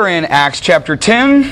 are in Acts chapter 10,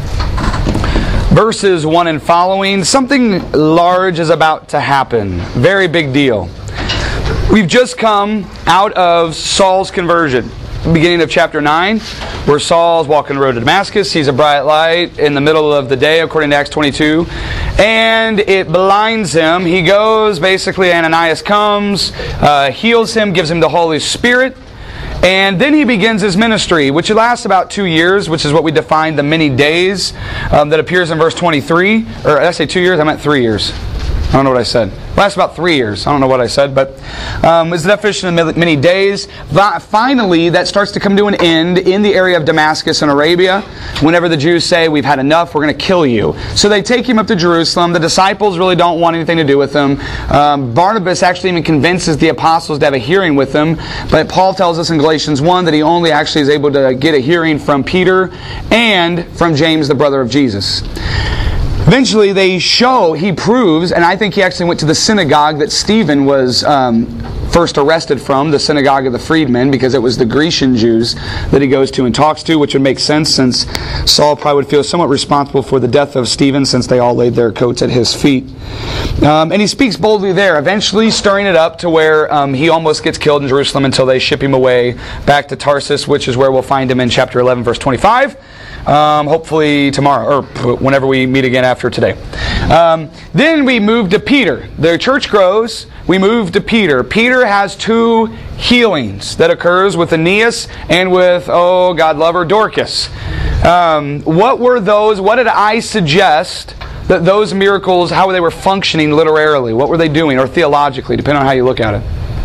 verses 1 and following. Something large is about to happen. Very big deal. We've just come out of Saul's conversion. Beginning of chapter 9, where Saul's walking the road to Damascus. Sees a bright light in the middle of the day, according to Acts 22. And it blinds him. He goes, basically Ananias comes, heals him, gives him the Holy Spirit. And then he begins his ministry, which lasts about 2 years, which is what we define the many days that appears in verse 23. Or did I say 2 years? I meant 3 years. I don't know what I said. It lasts about 3 years. I don't know what I said, but it's the definition of many days. Finally, that starts to come to an end in the area of Damascus in Arabia. Whenever the Jews say, we've had enough, we're going to kill you. So they take him up to Jerusalem. The disciples really don't want anything to do with him. Barnabas actually even convinces the apostles to have a hearing with him. But Paul tells us in Galatians 1 that he only actually is able to get a hearing from Peter and from James, the brother of Jesus. Eventually he proves, and I think he actually went to the synagogue that Stephen was first arrested from, the synagogue of the freedmen, because it was the Grecian Jews that he goes to and talks to, which would make sense since Saul probably would feel somewhat responsible for the death of Stephen since they all laid their coats at his feet. And he speaks boldly there, eventually stirring it up to where he almost gets killed in Jerusalem until they ship him away back to Tarsus, which is where we'll find him in chapter 11, verse 25. Hopefully tomorrow, or whenever we meet again after today. Then we move to Peter. The church grows. We move to Peter. Peter has 2 healings that occurs with Aeneas and with, God love her, Dorcas. What were those? What did I suggest that those miracles, how they were functioning literarily? What were they doing, or theologically, depending on how you look at it?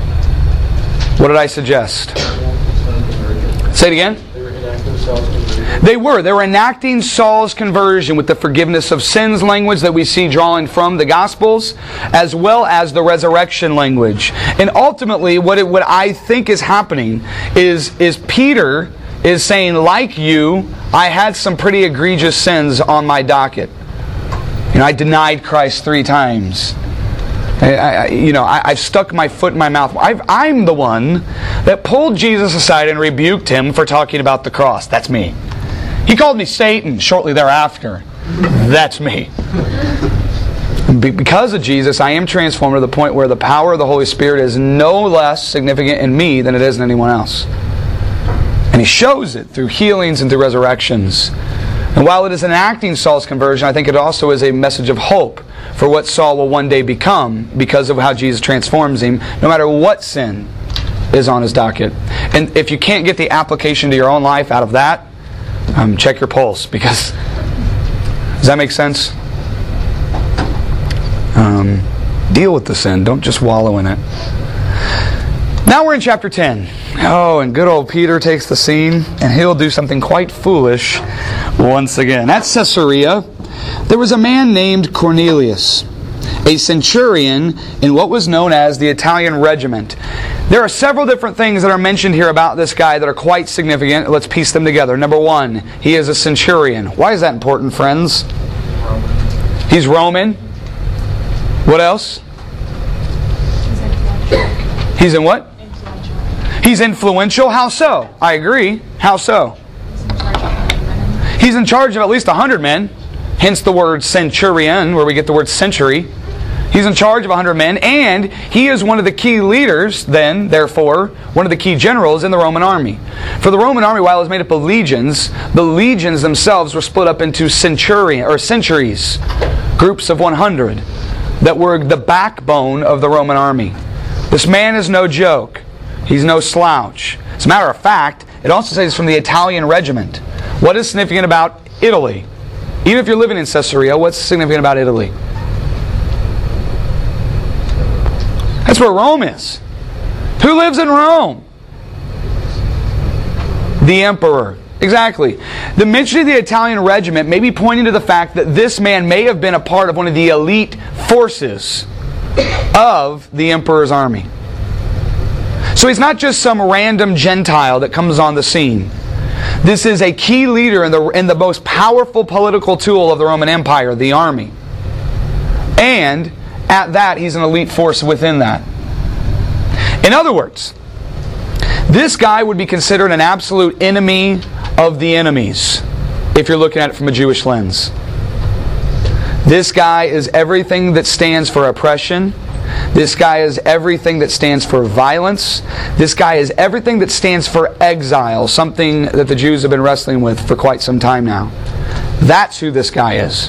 What did I suggest? Say it again. They were enacting Saul's conversion with the forgiveness of sins language that we see drawing from the Gospels, as well as the resurrection language. And ultimately, what I think is happening is Peter is saying, like you, I had some pretty egregious sins on my docket. I denied Christ 3 times. I've stuck my foot in my mouth. I'm the one that pulled Jesus aside and rebuked him for talking about the cross. That's me. He called me Satan shortly thereafter. That's me. Because of Jesus, I am transformed to the point where the power of the Holy Spirit is no less significant in me than it is in anyone else. And He shows it through healings and through resurrections. And while it is enacting Saul's conversion, I think it also is a message of hope for what Saul will one day become because of how Jesus transforms him, no matter what sin is on his docket. And if you can't get the application to your own life out of that, check your pulse, because does that make sense? Deal with the sin. Don't just wallow in it. Now we're in chapter 10. And good old Peter takes the scene, and he'll do something quite foolish once again. At Caesarea, there was a man named Cornelius, a centurion in what was known as the Italian regiment. There are several different things that are mentioned here about this guy that are quite significant. Let's piece them together. Number 1, he is a centurion. Why is that important, friends? He's Roman. What else? He's in what? He's influential. How so? I agree. How so? He's in charge of at least 100 men. Hence the word centurion, where we get the word century. He's in charge of 100 men, and he is one of the key leaders, therefore, one of the key generals in the Roman army. For the Roman army, while it was made up of legions, the legions themselves were split up into centuries, groups of 100, that were the backbone of the Roman army. This man is no joke. He's no slouch. As a matter of fact, it also says he's from the Italian regiment. What is significant about Italy? Even if you're living in Caesarea, what's significant about Italy? That's where Rome is. Who lives in Rome? The emperor. Exactly. The mention of the Italian regiment may be pointing to the fact that this man may have been a part of one of the elite forces of the emperor's army. So he's not just some random Gentile that comes on the scene. This is a key leader in the most powerful political tool of the Roman Empire, the army. And at that, he's an elite force within that. In other words, this guy would be considered an absolute enemy of the enemies, if you're looking at it from a Jewish lens. This guy is everything that stands for oppression. This guy is everything that stands for violence. This guy is everything that stands for exile, something that the Jews have been wrestling with for quite some time now. That's who this guy is.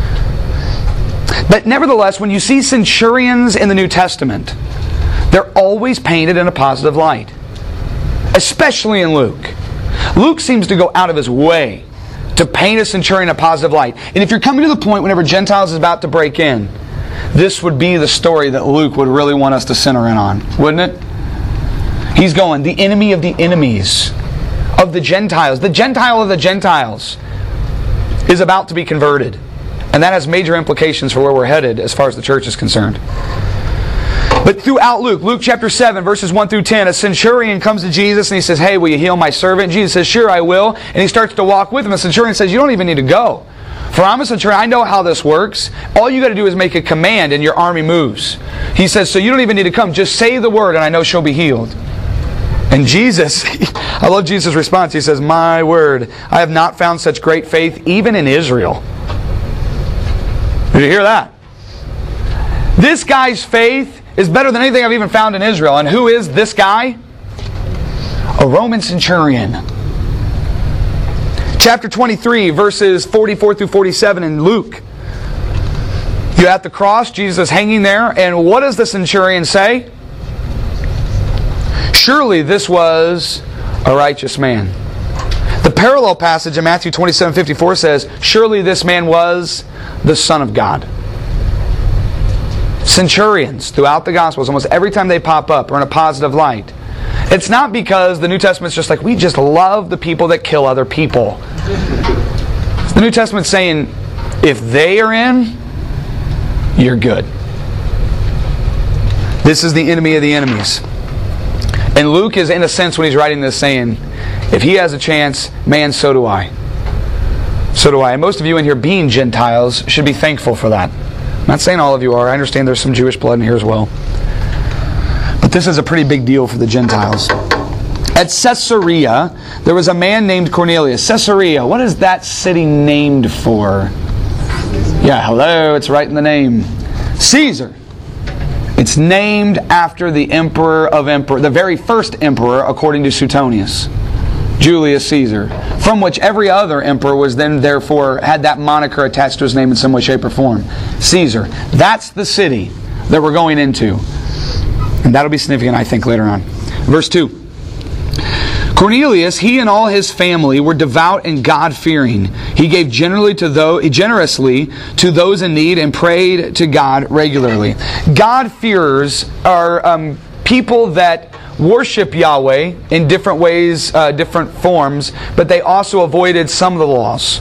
But nevertheless, when you see centurions in the New Testament, they're always painted in a positive light. Especially in Luke. Luke seems to go out of his way to paint a centurion in a positive light. And if you're coming to the point whenever Gentiles is about to break in, this would be the story that Luke would really want us to center in on, wouldn't it? He's going, the enemy of the enemies of the Gentiles. The Gentile of the Gentiles is about to be converted. And that has major implications for where we're headed as far as the church is concerned. But throughout Luke chapter 7, verses 1 through 10, a centurion comes to Jesus and he says, "Hey, will you heal my servant?" Jesus says, "Sure, I will." And he starts to walk with him. The centurion says, "You don't even need to go. For I'm a centurion, I know how this works. All you got to do is make a command and your army moves." He says, "So you don't even need to come. Just say the word and I know she'll be healed." And Jesus, I love Jesus' response. He says, "My word, I have not found such great faith even in Israel." Did you hear that? This guy's faith is better than anything I've even found in Israel. And who is this guy? A Roman centurion. Chapter 23, verses 44 through 47 in Luke. You're at the cross, Jesus is hanging there, and what does the centurion say? "Surely this was a righteous man." The parallel passage in Matthew 27:54 says, "Surely this man was the Son of God." Centurions throughout the Gospels, almost every time they pop up, are in a positive light. It's not because the New Testament's just like, we just love the people that kill other people. The New Testament's saying, if they are in, you're good. This is the enemy of the enemies. And Luke is, in a sense, when he's writing this, saying, if he has a chance, man, so do I. So do I. And most of you in here, being Gentiles, should be thankful for that. I'm not saying all of you are. I understand there's some Jewish blood in here as well. But this is a pretty big deal for the Gentiles. At Caesarea, there was a man named Cornelius. Caesarea, what is that city named for? Yeah, hello, it's right in the name. Caesar. It's named after the emperor of emperors, the very first emperor, according to Suetonius, Julius Caesar, from which every other emperor was then therefore had that moniker attached to his name in some way, shape, or form. Caesar. That's the city that we're going into. And that'll be significant, I think, later on. Verse 2. Cornelius, he and all his family were devout and God-fearing. He gave generously to those in need and prayed to God regularly. God-fearers are people that worship Yahweh in different ways, different forms, but they also avoided some of the laws.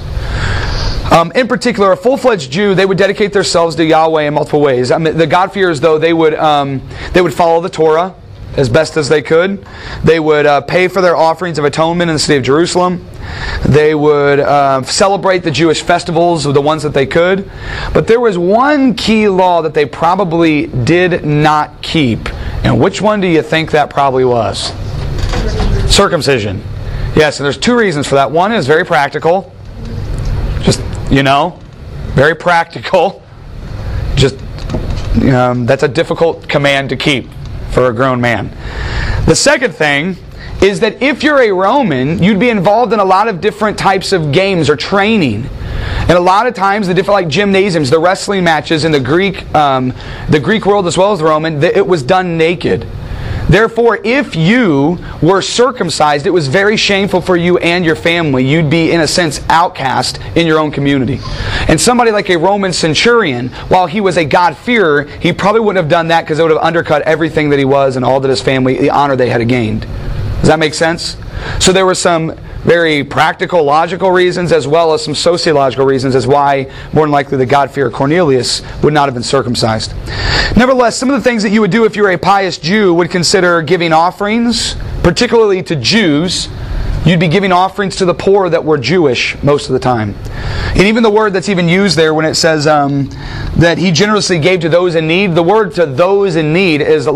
In particular, a full-fledged Jew, they would dedicate themselves to Yahweh in multiple ways. The God-fearers, though, they would follow the Torah as best as they could. They would pay for their offerings of atonement in the city of Jerusalem. They would celebrate the Jewish festivals, the ones that they could. But there was one key law that they probably did not keep. And which one do you think that probably was? Circumcision. Yes, and there's two reasons for that. One is very practical. Just, very practical. Just, that's a difficult command to keep for a grown man. The second thing is that if you're a Roman, you'd be involved in a lot of different types of games or training. And a lot of times, the different like gymnasiums, the wrestling matches in the Greek world as well as the Roman, it was done naked. Therefore, if you were circumcised, it was very shameful for you and your family. You'd be, in a sense, outcast in your own community. And somebody like a Roman centurion, while he was a God-fearer, he probably wouldn't have done that because it would have undercut everything that he was and all that his family, the honor they had gained. Does that make sense? So there were some very practical, logical reasons as well as some sociological reasons as why, more than likely, the God-fearer Cornelius would not have been circumcised. Nevertheless, some of the things that you would do if you were a pious Jew would consider giving offerings, particularly to Jews, You'd be giving offerings to the poor that were Jewish most of the time. And even the word that's even used there when it says that he generously gave to those in need, the word to those in need is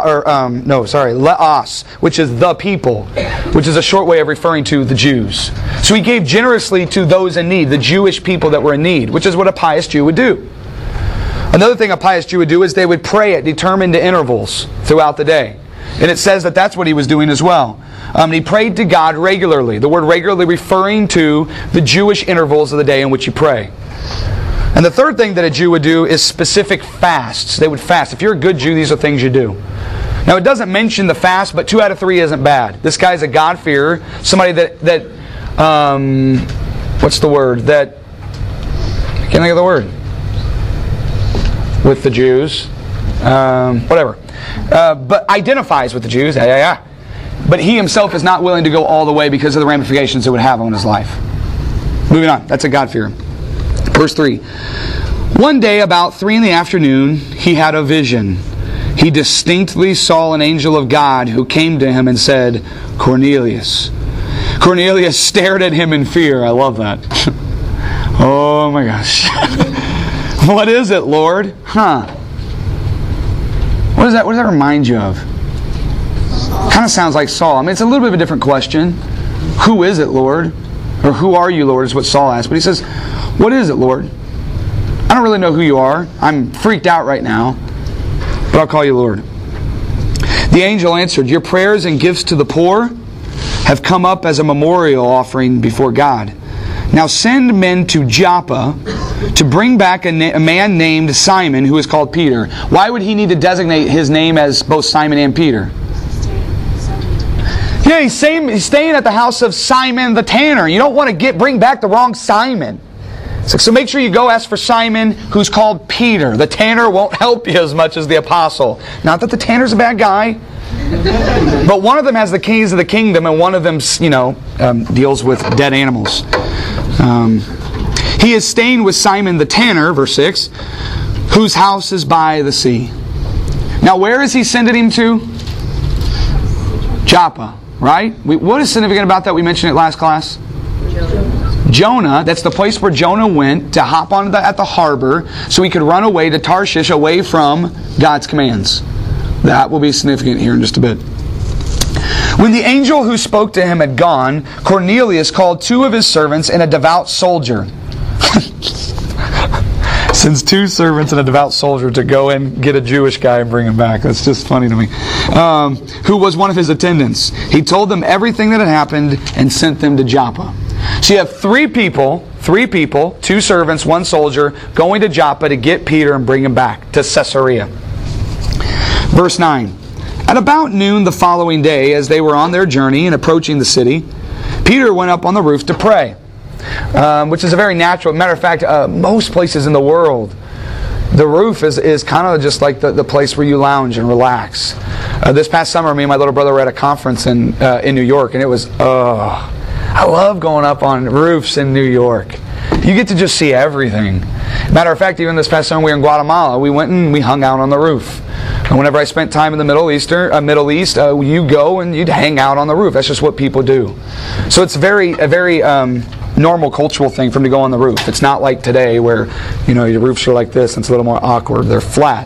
leos, which is the people, which is a short way of referring to the Jews. So he gave generously to those in need, the Jewish people that were in need, which is what a pious Jew would do. Another thing a pious Jew would do is they would pray at determined intervals throughout the day. And it says that that's what he was doing as well. He prayed to God regularly. The word regularly referring to the Jewish intervals of the day in which you pray. And the third thing that a Jew would do is specific fasts. They would fast. If you're a good Jew, these are things you do. Now it doesn't mention the fast, but 2 out of 3 isn't bad. This guy's a God-fearer. Somebody that what's the word? That, I can't think of the word. With the Jews. Whatever. But identifies with the Jews. But he himself is not willing to go all the way because of the ramifications it would have on his life. Moving on. That's a God-fearer. Verse 3. One day about 3 in the afternoon, he had a vision. He distinctly saw an angel of God who came to him and said, Cornelius. Cornelius stared at him in fear. I love that. Oh my gosh. What is it, Lord? What does that remind you of? Kind of sounds like Saul. I mean, it's a little bit of a different question. Who is it, Lord? Or who are you, Lord, is what Saul asked. But he says, what is it, Lord? I don't really know who you are. I'm freaked out right now. But I'll call you Lord. The angel answered, your prayers and gifts to the poor have come up as a memorial offering before God. Now send men to Joppa to bring back a man named Simon who is called Peter. Why would he need to designate his name as both Simon and Peter? Yeah, he's staying at the house of Simon the tanner. You don't want to bring back the wrong Simon. So make sure you go ask for Simon who's called Peter. The tanner won't help you as much as the apostle. Not that the tanner's a bad guy. But one of them has the keys of the kingdom and one of them, deals with dead animals. He is staying with Simon the tanner, verse 6, whose house is by the sea. Now where is he sending him to? Joppa, right? What is significant about that? We mentioned it last class. Jonah, that's the place where Jonah went to hop on at the harbor so he could run away to Tarshish away from God's commands. That will be significant here in just a bit. When the angel who spoke to him had gone, Cornelius called 2 of his servants and a devout soldier. Sends 2 servants and a devout soldier to go and get a Jewish guy and bring him back. That's just funny to me. Who was one of his attendants. He told them everything that had happened and sent them to Joppa. So you have 3 people, 2 servants, 1 soldier, going to Joppa to get Peter and bring him back to Caesarea. Verse 9. At about noon the following day, as they were on their journey and approaching the city, Peter went up on the roof to pray. Which is a very natural. Matter of fact, most places in the world, the roof is kind of just like the place where you lounge and relax. This past summer, me and my little brother were at a conference in New York, and it was, I love going up on roofs in New York. You get to just see everything. Matter of fact, even this past summer we were in Guatemala. We went and we hung out on the roof. And whenever I spent time in the Middle East, you go and you'd hang out on the roof. That's just what people do. So it's a very normal cultural thing for them to go on the roof. It's not like today where your roofs are like this and it's a little more awkward. They're flat,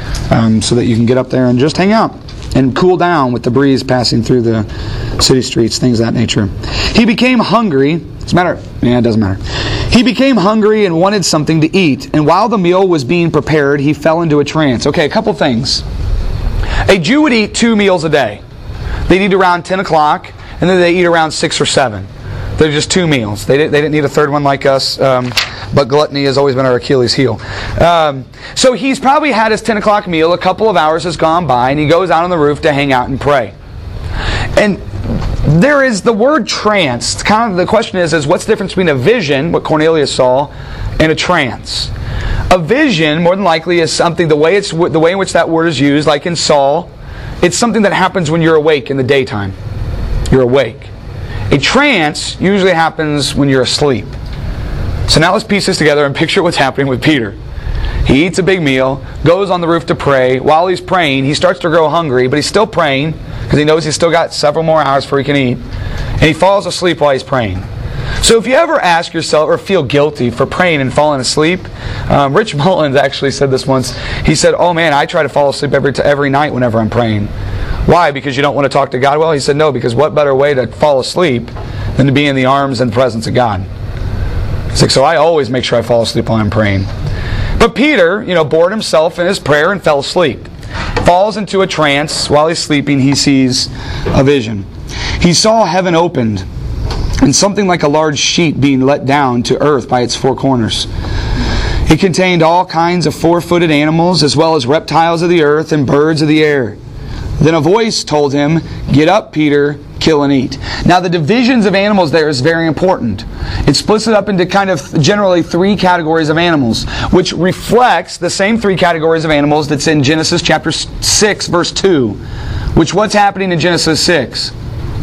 so that you can get up there and just hang out and cool down with the breeze passing through the city streets, things of that nature. He became hungry. It doesn't matter. He became hungry and wanted something to eat. And while the meal was being prepared, he fell into a trance. Okay, a couple things. A Jew would eat 2 meals a day. They'd eat around 10 o'clock, and then they eat around 6 or 7. They're just 2 meals. They didn't need a third one like us, but gluttony has always been our Achilles heel. So he's probably had his 10 o'clock meal, a couple of hours has gone by, and he goes out on the roof to hang out and pray. And there is the word trance. Kind of the question is what's the difference between a vision, what Cornelius saw, and a trance? A vision, more than likely, is something, the way in which that word is used, like in Saul, it's something that happens when you're awake in the daytime. You're awake. A trance usually happens when you're asleep. So now let's piece this together and picture what's happening with Peter. He eats a big meal, goes on the roof to pray. While he's praying, he starts to grow hungry, but he's still praying because he knows he's still got several more hours before he can eat. And he falls asleep while he's praying. So if you ever ask yourself or feel guilty for praying and falling asleep, Rich Mullins actually said this once. He said, oh man, I try to fall asleep every night whenever I'm praying. Why? Because you don't want to talk to God? Well, he said, no, because what better way to fall asleep than to be in the arms and presence of God? He's like, so I always make sure I fall asleep while I'm praying. But Peter, bored himself in his prayer and fell asleep. Falls into a trance. While he's sleeping, he sees a vision. He saw heaven opened, and something like a large sheet being let down to earth by its four corners. It contained all kinds of four-footed animals, as well as reptiles of the earth and birds of the air. Then a voice told him, "Get up, Peter, kill and eat." Now the divisions of animals there is very important. It splits it up into kind of generally three categories of animals, which reflects the same three categories of animals that's in Genesis chapter 6, verse 2. Which what's happening in Genesis 6?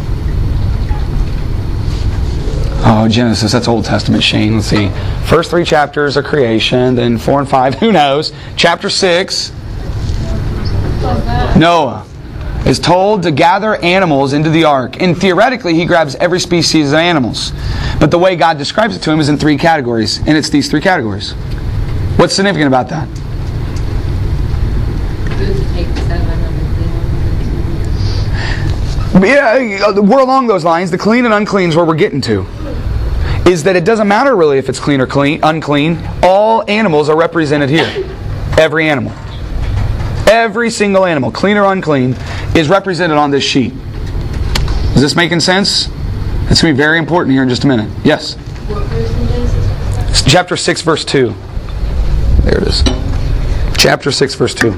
Oh, Genesis, that's Old Testament, Shane. Let's see. First three chapters are creation, then 4 and 5, who knows? Chapter 6, Noah is told to gather animals into the ark. And theoretically, he grabs every species of animals. But the way God describes it to him is in three categories. And it's these three categories. What's significant about that? Yeah, we're along those lines. The clean and unclean is where we're getting to. Is that it doesn't matter really if it's clean or unclean. All animals are represented here. Every animal. Every single animal, clean or unclean, is represented on this sheet. Is this making sense? It's going to be very important here in just a minute. Yes? What verse in Genesis? Chapter 6, verse 2. There it is. Chapter 6, verse 2.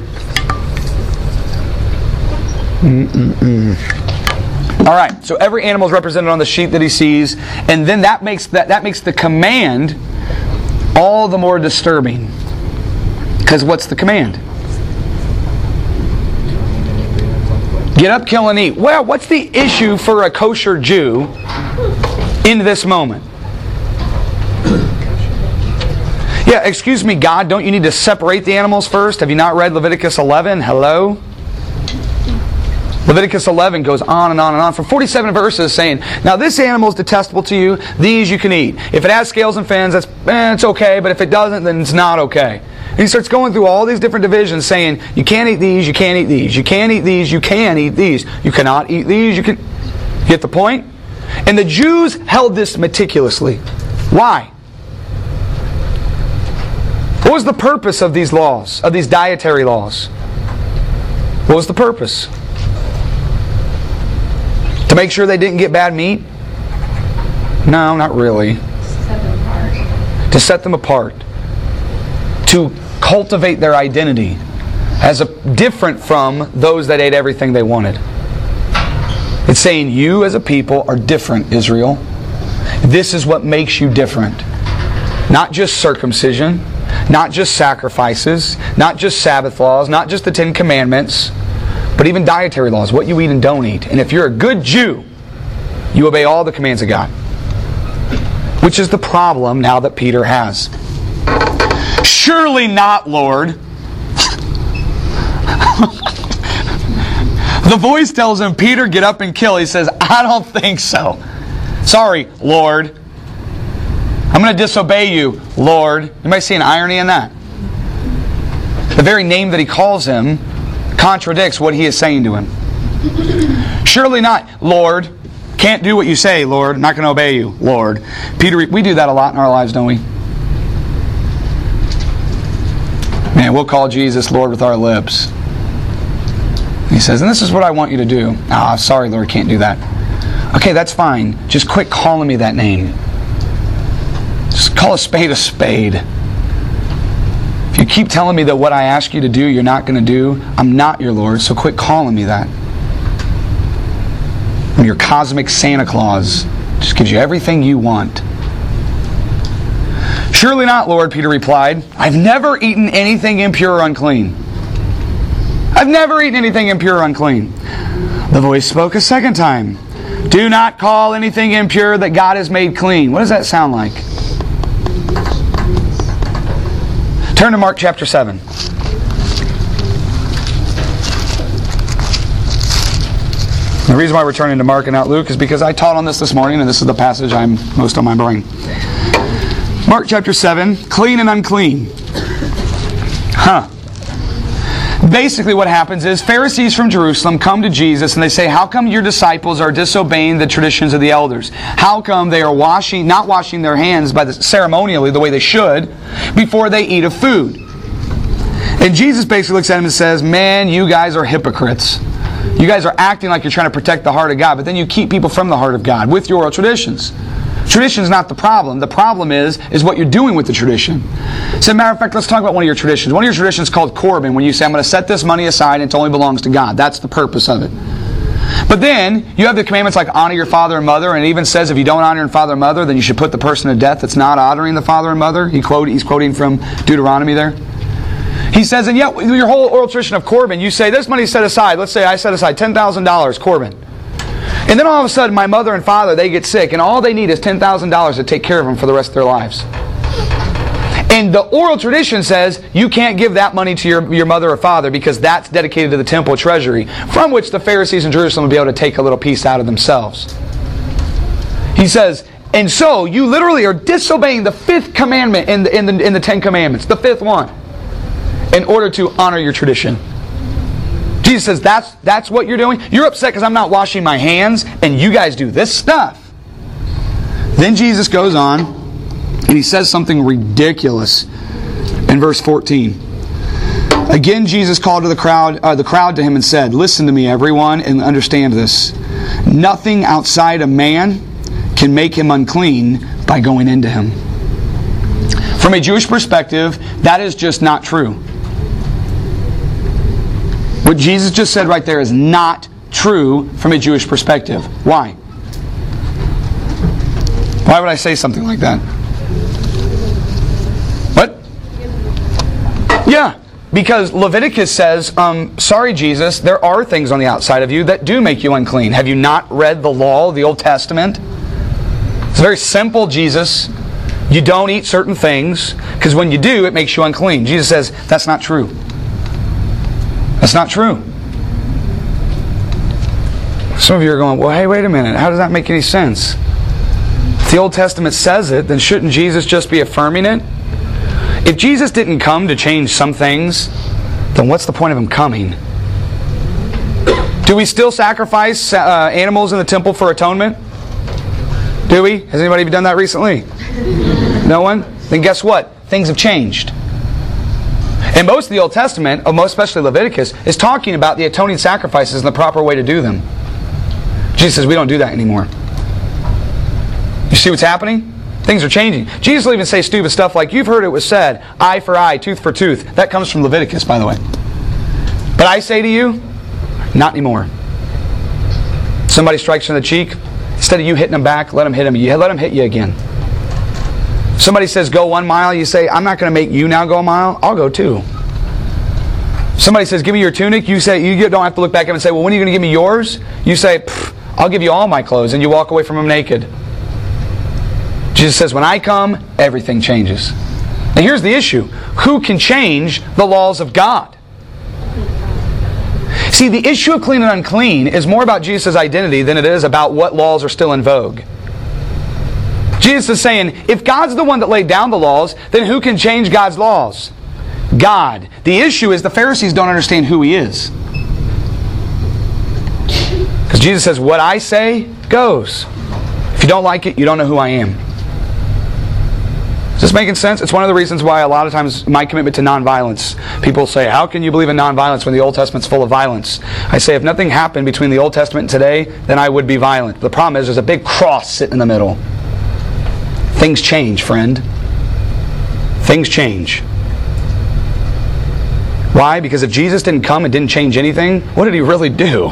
All right, so every animal is represented on the sheet that he sees, and then that makes the command all the more disturbing. Because what's the command? Get up, kill, and eat. Well, what's the issue for a kosher Jew in this moment? Yeah, excuse me, God, don't you need to separate the animals first? Have you not read Leviticus 11? Hello? Leviticus 11 goes on and on and on for 47 verses saying, now this animal is detestable to you, these you can eat. If it has scales and fins, it's okay, but if it doesn't, then it's not okay. And he starts going through all these different divisions saying, you can't eat these, you can't eat these, you can't eat these, you can eat these, you cannot eat these, you can... Get the point? And the Jews held this meticulously. Why? What was the purpose of these laws, of these dietary laws? What was the purpose? To make sure they didn't get bad meat? No, not really. To set them apart. To cultivate their identity as different from those that ate everything they wanted. It's saying you as a people are different, Israel. This is what makes you different. Not just circumcision, not just sacrifices, not just Sabbath laws, not just the 10 Commandments, but even dietary laws, what you eat and don't eat. And if you're a good Jew, you obey all the commands of God. Which is the problem now that Peter has. Surely not, Lord. The voice tells him, Peter, get up and kill. He says, I don't think so. Sorry, Lord. I'm going to disobey you, Lord. You might see an irony in that. The very name that he calls him contradicts what he is saying to him. Surely not, Lord. Can't do what you say, Lord. I'm not going to obey you, Lord. Peter, we do that a lot in our lives, don't we? Man, we'll call Jesus Lord with our lips. He says, and this is what I want you to do. Sorry, Lord, can't do that. Okay, that's fine. Just quit calling me that name. Just call a spade a spade. If you keep telling me that what I ask you to do, you're not going to do, I'm not your Lord, so quit calling me that. And your cosmic Santa Claus just gives you everything you want. Surely not, Lord, Peter replied. I've never eaten anything impure or unclean. I've never eaten anything impure or unclean. The voice spoke a second time. Do not call anything impure that God has made clean. What does that sound like? Turn to Mark chapter 7. The reason why we're turning to Mark and not Luke is because I taught on this morning, and this is the passage I'm most on my brain. Mark chapter 7, clean and unclean. Basically what happens is Pharisees from Jerusalem come to Jesus and they say, how come your disciples are disobeying the traditions of the elders? How come they are not washing their hands ceremonially the way they should before they eat of food? And Jesus basically looks at them and says, man, you guys are hypocrites. You guys are acting like you're trying to protect the heart of God, but then you keep people from the heart of God with your oral traditions. Tradition is not the problem. The problem is what you're doing with the tradition. As a matter of fact, let's talk about one of your traditions. One of your traditions is called Corban, when you say, I'm going to set this money aside and it only belongs to God. That's the purpose of it. But then, you have the commandments like honor your father and mother, and it even says if you don't honor your father and mother, then you should put the person to death that's not honoring the father and mother. He's quoting from Deuteronomy there. He says, and yet, your whole oral tradition of Corban, you say, this money is set aside. Let's say I set aside $10,000 Corban. And then all of a sudden, my mother and father, they get sick, and all they need is $10,000 to take care of them for the rest of their lives. And the oral tradition says you can't give that money to your mother or father because that's dedicated to the temple treasury, from which the Pharisees in Jerusalem would be able to take a little piece out of themselves. He says, and so you literally are disobeying the fifth commandment in the Ten Commandments, the fifth one, in order to honor your tradition. Jesus says, that's what you're doing? You're upset because I'm not washing my hands, and you guys do this stuff. Then Jesus goes on, and he says something ridiculous in verse 14. Again, Jesus called to the crowd to him and said, listen to me, everyone, and understand this. Nothing outside a man can make him unclean by going into him. From a Jewish perspective, that is just not true. What Jesus just said right there is not true from a Jewish perspective. Why? Why would I say something like that? What? Yeah, because Leviticus says, sorry Jesus, there are things on the outside of you that do make you unclean. Have you not read the law, the Old Testament? It's very simple, Jesus. You don't eat certain things, because when you do, it makes you unclean. Jesus says, that's not true. That's not true. Some of you are going, well, hey, wait a minute. How does that make any sense? If the Old Testament says it, then shouldn't Jesus just be affirming it? If Jesus didn't come to change some things, then what's the point of Him coming? Do we still sacrifice animals in the temple for atonement? Do we? Has anybody done that recently? No one? Then guess what? Things have changed. And most of the Old Testament, most especially Leviticus, is talking about the atoning sacrifices and the proper way to do them. Jesus says we don't do that anymore. You see what's happening? Things are changing. Jesus will even say stupid stuff like, you've heard it was said, eye for eye, tooth for tooth. That comes from Leviticus, by the way. But I say to you, not anymore. Somebody strikes you in the cheek, instead of you hitting them back, let them hit them. You let them hit you again. Somebody says go 1 mile, you say, I'm not going to make you now go a mile, I'll go 2. Somebody says, give me your tunic, you say, you don't have to look back at them and say, well, when are you going to give me yours? You say, I'll give you all my clothes, and you walk away from them naked. Jesus says, when I come, everything changes. Now here's the issue. Who can change the laws of God? See, the issue of clean and unclean is more about Jesus' identity than it is about what laws are still in vogue. Jesus is saying, if God's the one that laid down the laws, then who can change God's laws? God. The issue is the Pharisees don't understand who He is. Because Jesus says, what I say goes. If you don't like it, you don't know who I am. Is this making sense? It's one of the reasons why a lot of times my commitment to nonviolence. People say, how can you believe in nonviolence when the Old Testament's full of violence? I say, if nothing happened between the Old Testament and today, then I would be violent. The problem is there's a big cross sitting in the middle. Things change, friend. Things change. Why? Because if Jesus didn't come and didn't change anything, what did He really do?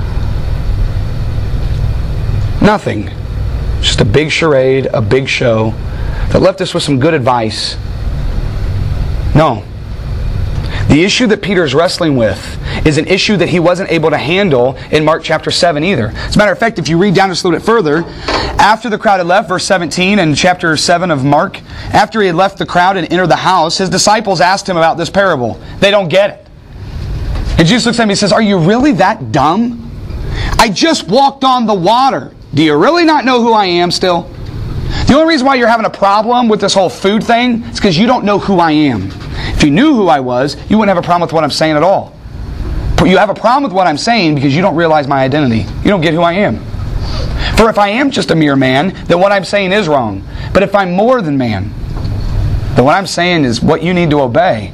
Nothing. Just a big charade, a big show that left us with some good advice. No. The issue that Peter is wrestling with is an issue that he wasn't able to handle in Mark chapter 7 either. As a matter of fact, if you read down just a little bit further, after the crowd had left, verse 17 in chapter 7 of Mark, after he had left the crowd and entered the house, his disciples asked him about this parable. They don't get it. And Jesus looks at him and he says, are you really that dumb? I just walked on the water. Do you really not know who I am still? The only reason why you're having a problem with this whole food thing is because you don't know who I am. If you knew who I was, you wouldn't have a problem with what I'm saying at all. But you have a problem with what I'm saying because you don't realize my identity. You don't get who I am. For if I am just a mere man, then what I'm saying is wrong. But if I'm more than man, then what I'm saying is what you need to obey.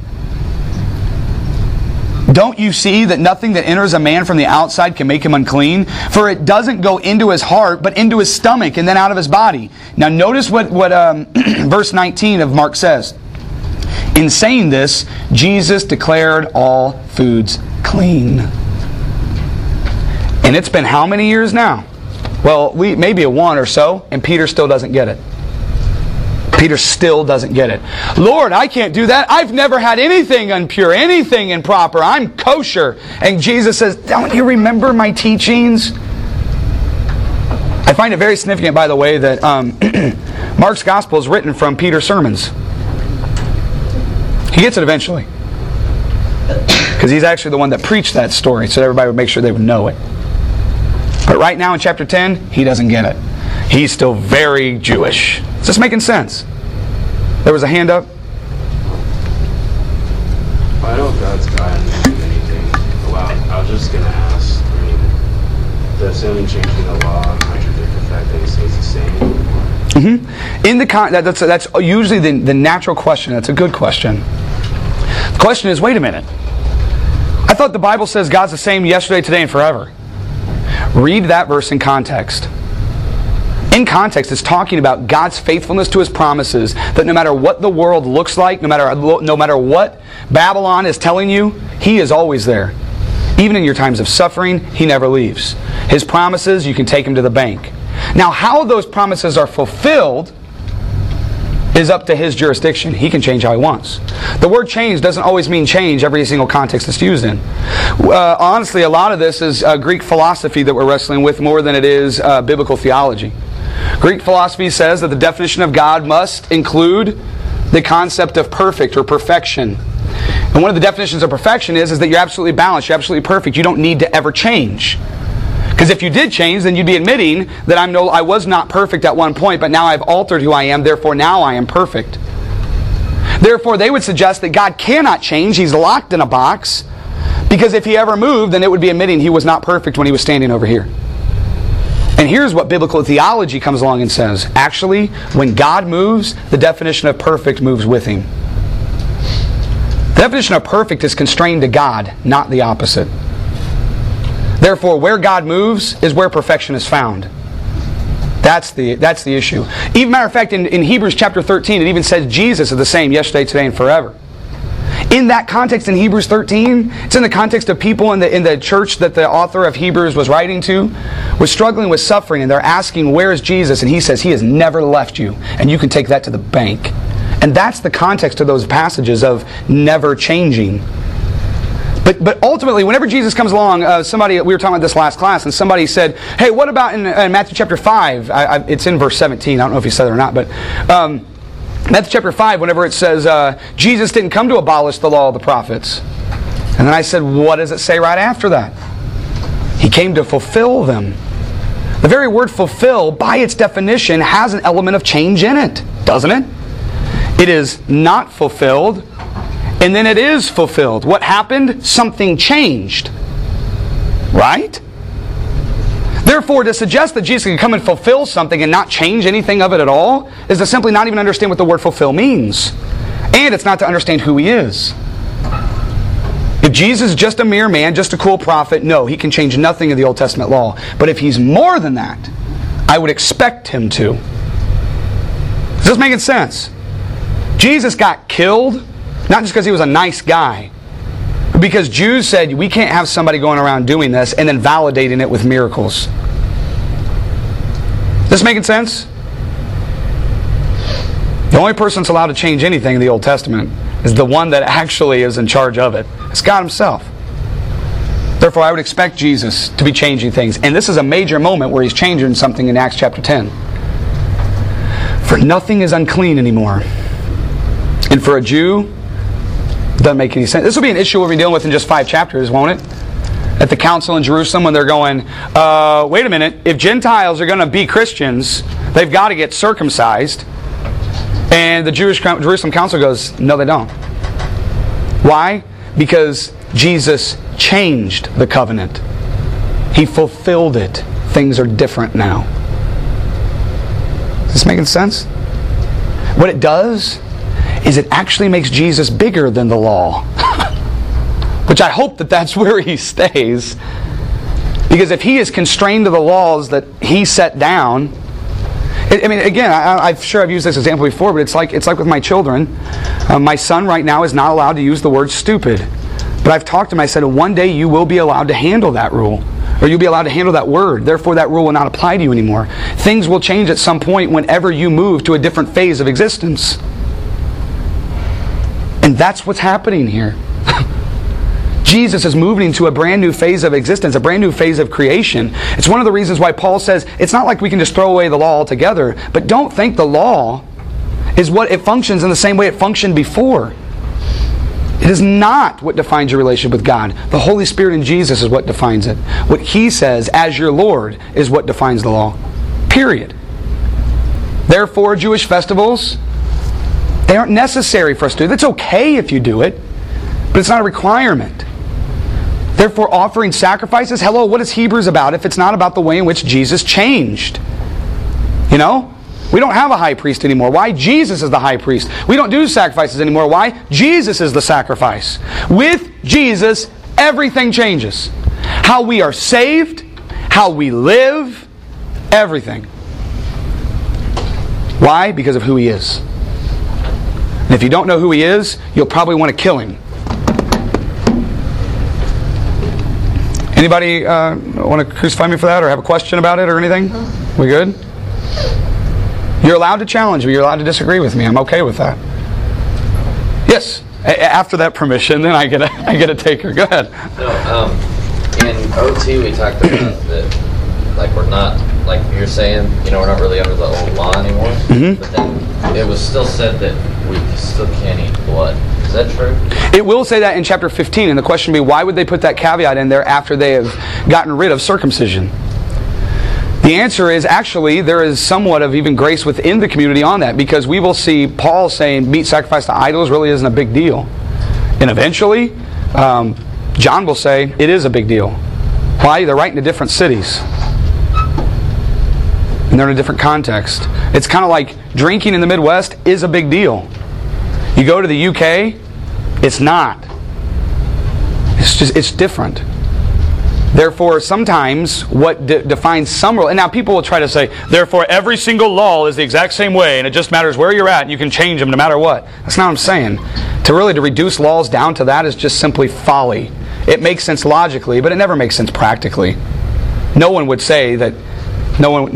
Don't you see that nothing that enters a man from the outside can make him unclean? For it doesn't go into his heart, but into his stomach and then out of his body. Now notice what verse 19 of Mark says. In saying this, Jesus declared all foods clean. And it's been how many years now? Well, maybe a one or so, and Peter still doesn't get it. Peter still doesn't get it. Lord, I can't do that. I've never had anything impure, anything improper. I'm kosher. And Jesus says, don't you remember my teachings? I find it very significant, by the way, that Mark's Gospel is written from Peter's sermons. He gets it eventually. Because he's actually the one that preached that story, so everybody would make sure they would know it. But right now in chapter 10, he doesn't get it. He's still very Jewish. Is this making sense? There was a hand up. I know God's God and anything. Well, I was just going to ask, does only changing the law contradict the fact that he stays the same? Mm-hmm. That's usually the natural question. That's a good question. The question is, wait a minute. I thought the Bible says God's the same yesterday, today, and forever. Read that verse in context. In context, it's talking about God's faithfulness to His promises, that no matter what the world looks like, no matter what Babylon is telling you, He is always there. Even in your times of suffering, He never leaves. His promises, you can take Him to the bank. Now, how those promises are fulfilled is up to His jurisdiction. He can change how He wants. The word change doesn't always mean change every single context it's used in. Honestly, a lot of this is Greek philosophy that we're wrestling with more than it is biblical theology. Greek philosophy says that the definition of God must include the concept of perfect or perfection. And one of the definitions of perfection is that you're absolutely balanced, you're absolutely perfect. You don't need to ever change. Because if you did change, then you'd be admitting that I was not perfect at one point, but now I've altered who I am, therefore now I am perfect. Therefore, they would suggest that God cannot change. He's locked in a box. Because if He ever moved, then it would be admitting He was not perfect when He was standing over here. And here's what biblical theology comes along and says. Actually, when God moves, the definition of perfect moves with Him. The definition of perfect is constrained to God, not the opposite. Therefore, where God moves is where perfection is found. That's the issue. Even matter of fact, in Hebrews chapter 13, it even says Jesus is the same yesterday, today, and forever. In that context, in Hebrews 13, it's in the context of people in the church that the author of Hebrews was writing to, was struggling with suffering, and they're asking, where is Jesus? And he says, He has never left you. And you can take that to the bank. And that's the context of those passages of never changing. But ultimately, whenever Jesus comes along, we were talking about this last class, and somebody said, hey, what about in Matthew chapter 5? It's in verse 17. I don't know if he said it or not, but Matthew chapter 5, whenever it says, Jesus didn't come to abolish the law of the prophets. And then I said, what does it say right after that? He came to fulfill them. The very word fulfill, by its definition, has an element of change in it, doesn't it? It is not fulfilled, and then it is fulfilled. What happened? Something changed. Right? Therefore, to suggest that Jesus can come and fulfill something and not change anything of it at all is to simply not even understand what the word fulfill means. And it's not to understand who He is. If Jesus is just a mere man, just a cool prophet, no, He can change nothing in the Old Testament law. But if He's more than that, I would expect Him to. Is this making sense? Jesus got killed, not just because He was a nice guy, but because Jews said, we can't have somebody going around doing this and then validating it with miracles. Is this making sense? The only person that's allowed to change anything in the Old Testament is the one that actually is in charge of it. It's God Himself. Therefore, I would expect Jesus to be changing things. And this is a major moment where He's changing something in Acts chapter 10. For nothing is unclean anymore. And for a Jew, it doesn't make any sense. This will be an issue we'll be dealing with in just 5 chapters, won't it? at the council in Jerusalem when they're going, wait a minute, if Gentiles are going to be Christians, they've got to get circumcised. And the Jerusalem council goes, no, they don't. Why? Because Jesus changed the covenant. He fulfilled it. Things are different now. Is this making sense? What it does is it actually makes Jesus bigger than the law. Which I hope that that's where He stays. Because if He is constrained to the laws that He set down, I mean, again, I'm sure I've used this example before, but it's like with my children. My son right now is not allowed to use the word stupid. But I've talked to him, I said, one day you will be allowed to handle that rule. Or you'll be allowed to handle that word. Therefore, that rule will not apply to you anymore. Things will change at some point whenever you move to a different phase of existence. And that's what's happening here. Jesus is moving to a brand new phase of existence, a brand new phase of creation. It's one of the reasons why Paul says it's not like we can just throw away the law altogether. But don't think the law is what it functions in the same way it functioned before. It is not what defines your relationship with God. The Holy Spirit in Jesus is what defines it. What He says as your Lord is what defines the law. Period. Therefore, Jewish festivals, they aren't necessary for us to do. It's okay if you do it, but it's not a requirement. Therefore, offering sacrifices, hello, what is Hebrews about if it's not about the way in which Jesus changed? You know? We don't have a high priest anymore. Why? Jesus is the high priest. We don't do sacrifices anymore. Why? Jesus is the sacrifice. With Jesus, everything changes. How we are saved, how we live, everything. Why? Because of who He is. And if you don't know who He is, you'll probably want to kill Him. Anybody want to crucify me for that or have a question about it or anything? We good? You're allowed to challenge me. You're allowed to disagree with me. I'm okay with that. Yes. After that permission, then I get a taker. Go ahead. No, in OT we talked about that, like we're not, like you're saying, you know, we're not really under the old law anymore. Mm-hmm. But then it was still said that we still can't eat blood. Is that true? It will say that in chapter 15, and the question would be, why would they put that caveat in there after they have gotten rid of circumcision? The answer is actually there is somewhat of even grace within the community on that, because we will see Paul saying meat sacrificed to idols really isn't a big deal. And eventually, John will say it is a big deal. Why? They're right in the different cities. And they're in a different context. It's kind of like drinking in the Midwest is a big deal. You go to the UK, it's not. It's different. Therefore, sometimes what defines some rule, and now people will try to say, therefore every single law is the exact same way, and it just matters where you're at, and you can change them no matter what. That's not what I'm saying. To reduce laws down to that is just simply folly. It makes sense logically, but it never makes sense practically. No one would say that. No one.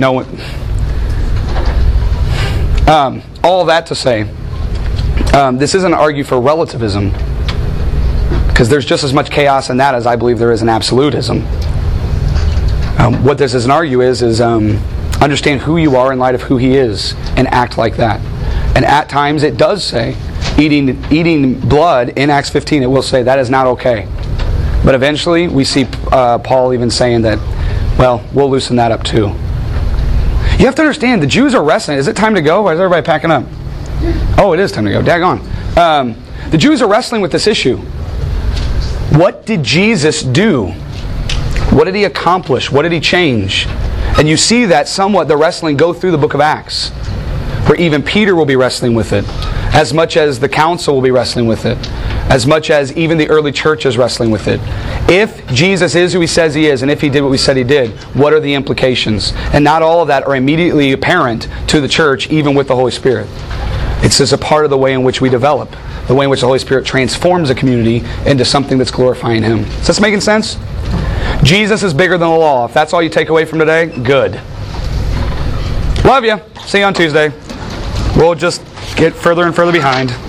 All that to say, this isn't an argue for relativism. Because there's just as much chaos in that as I believe there is in absolutism. What this is an argue is understand who you are in light of who He is and act like that. And at times it does say, eating blood in Acts 15, it will say that is not okay. But eventually we see Paul even saying that, well, we'll loosen that up too. You have to understand, the Jews are wrestling. Is it time to go? Why is everybody packing up? Oh, it is time to go. Daggone. The Jews are wrestling with this issue. What did Jesus do? What did He accomplish? What did He change? And you see that somewhat the wrestling go through the book of Acts, where even Peter will be wrestling with it, as much as the council will be wrestling with it, as much as even the early church is wrestling with it. If Jesus is who He says He is, and if He did what we said He did, what are the implications? And not all of that are immediately apparent to the church, even with the Holy Spirit. It's just a part of the way in which we develop, the way in which the Holy Spirit transforms a community into something that's glorifying Him. Is this making sense? Jesus is bigger than the law. If that's all you take away from today, good. Love you. See you on Tuesday. We'll just get further and further behind.